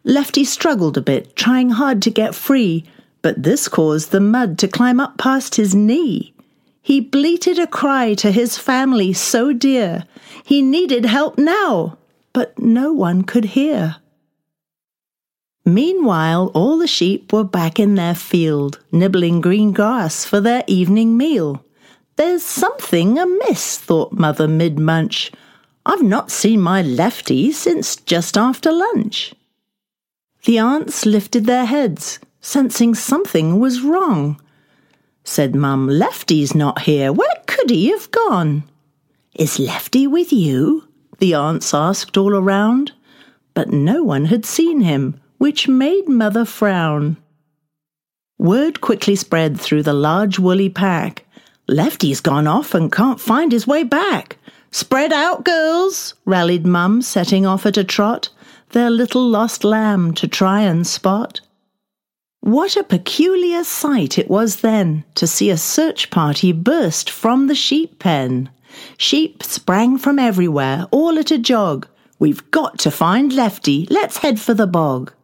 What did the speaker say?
Lefty struggled a bit, trying hard to get free, but this caused the mud to climb up past his knee. He bleated a cry to his family so dear. He needed help now, but no one could hear. Meanwhile, all the sheep were back in their field, nibbling green grass for their evening meal. "There's something amiss," thought Mother mid-munch. "I've not seen my Lefty since just after lunch." The aunts lifted their heads, sensing something was wrong. Said Mum, "Lefty's not here. Where could he have gone?" "Is Lefty with you?" the aunts asked all around. But no one had seen him, which made Mother frown. Word quickly spread through the large woolly pack. "Lefty's gone off and can't find his way back." "Spread out, girls," rallied Mum, setting off at a trot, their little lost lamb to try and spot. What a peculiar sight it was then to see a search party burst from the sheep pen. Sheep sprang from everywhere, all at a jog. "We've got to find Lefty. Let's head for the bog."